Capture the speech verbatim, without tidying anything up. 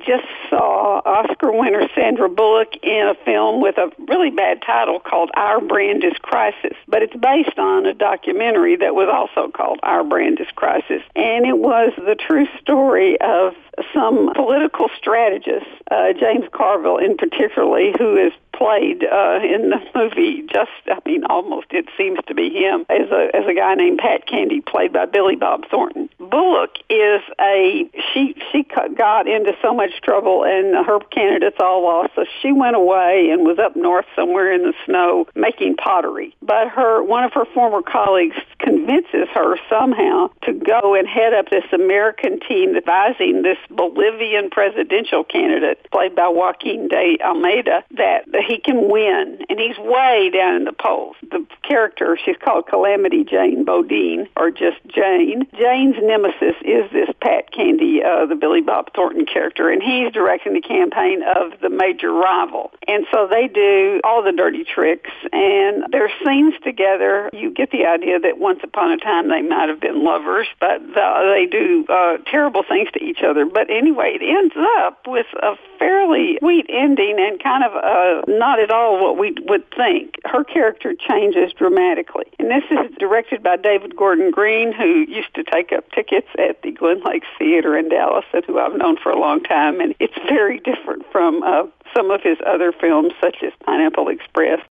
just saw Oscar winner Sandra Bullock in a film with a really bad title called Our Brand is Crisis, but it's based on a documentary that was also called Our Brand is Crisis, and it was the true story of some political strategists, uh, James Carville in particularly, who is played uh, in the movie, just, I mean, almost it seems to be him, as a as a guy named Pat Candy, played by Billy Bob Thornton. Bullock is a, she she got into so much trouble and her candidates all lost, so she went away and was up north somewhere in the snow making pottery. But her one of her former colleagues convinces her somehow to go and head up this American team advising this Bolivian presidential candidate, played by Joaquin de Almeida, that, that he can win, and he's way down in the polls. The character, she's called Calamity Jane Bodine, or just Jane. Jane's nemesis is this Pat Candy, uh, the Billy Bob Thornton character, and he's directing the campaign of the major rival. And so they do all the dirty tricks, and their scenes together, you get the idea that once upon a time they might have been lovers, but the, they do uh, terrible things to each other. But anyway, it ends up with a fairly sweet ending and kind of uh, not at all what we would think. Her character changes dramatically. And this is directed by David Gordon Green, who used to take up tickets at the Glen Lakes Theater in Dallas, and who I've known for a long time. And it's very different from uh, some of his other films, such as Pineapple Express.